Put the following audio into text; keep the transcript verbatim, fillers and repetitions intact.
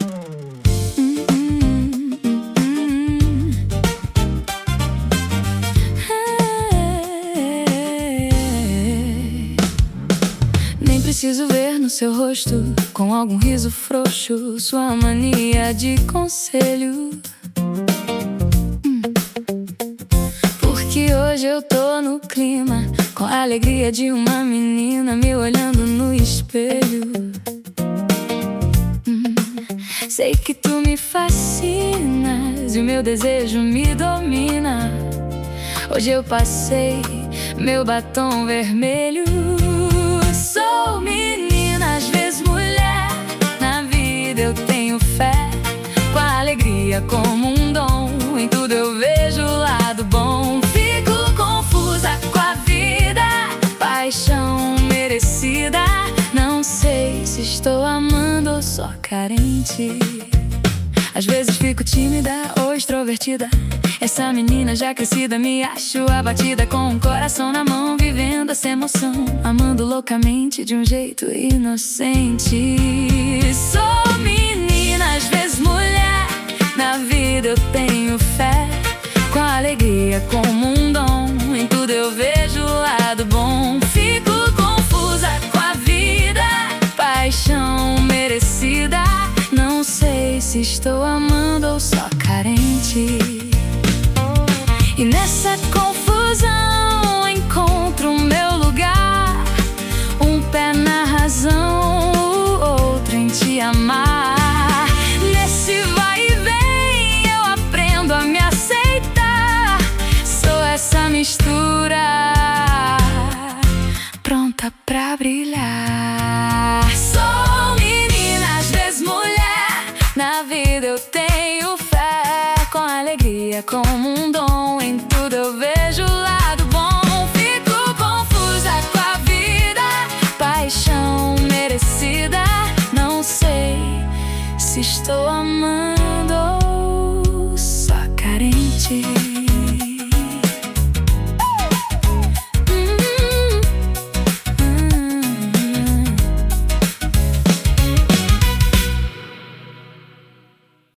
Nem preciso ver no seu rosto, com algum riso frouxo, sua mania de conselho. hum. Porque hoje eu tô no clima, com a alegria de uma menina me olhando no espelho. hum. Sei que tu me fascinas e o meu desejo me domina. Hoje eu passei meu batom vermelho. Sou menina, às vezes mulher. Na vida eu tenho fé, com a alegria como um dom. Em tudo eu vejo o lado bom. Fico confusa com a vida, paixão merecida. Não sei se estou amando ou só carente. Às vezes fico tímida ou extrovertida. Essa menina já crescida me acho abatida, com um coração na mão, vivendo essa emoção, amando loucamente de um jeito inocente. Sou menina, às vezes mulher. Na vida eu tenho fé, com a alegria como um dom. Em tudo eu vejo o lado bom. Fico confusa com a vida, paixão merecida. Não sei se estou amando ou só carente. E nessa confusão encontro o meu lugar, um pé na razão, o outro em te amar. Nesse vai e vem eu aprendo a me aceitar. Sou essa mistura, pronta pra brilhar. Sou menina, às vezes mulher. Na vida eu tenho fé, com alegria como um dom. Em tudo eu vejo o lado bom. Fico confusa com a vida, paixão merecida. Não sei se estou amando ou só carente.